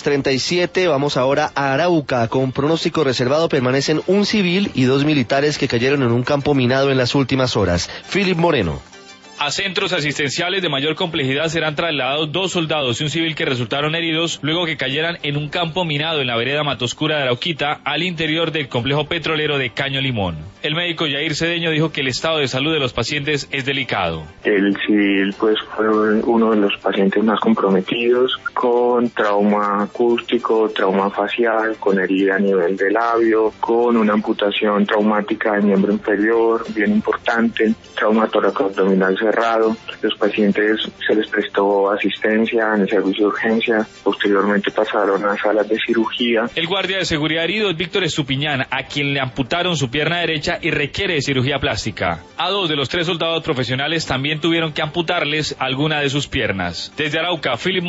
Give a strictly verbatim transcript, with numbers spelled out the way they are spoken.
treinta y siete, vamos ahora a Arauca. Con pronóstico reservado permanecen un civil y dos militares que cayeron en un campo minado en las últimas horas. Philip Moreno. A centros asistenciales de mayor complejidad serán trasladados dos soldados y un civil que resultaron heridos luego que cayeran en un campo minado en la vereda Matoscura de Arauquita, al interior del complejo petrolero de Caño Limón. El médico Yair Cedeño dijo que el estado de salud de los pacientes es delicado. El civil pues fue uno de los pacientes más comprometidos, con trauma acústico, trauma facial, con herida a nivel de labio, con una amputación traumática del miembro inferior, bien importante, trauma tóraco-abdominal cerrado. Los pacientes se les prestó asistencia en el servicio de urgencia, posteriormente pasaron a salas de cirugía. El guardia de seguridad herido es Víctor Estupiñán, a quien le amputaron su pierna derecha y requiere de cirugía plástica. A dos de los tres soldados profesionales también tuvieron que amputarles alguna de sus piernas. Desde Arauca, Philip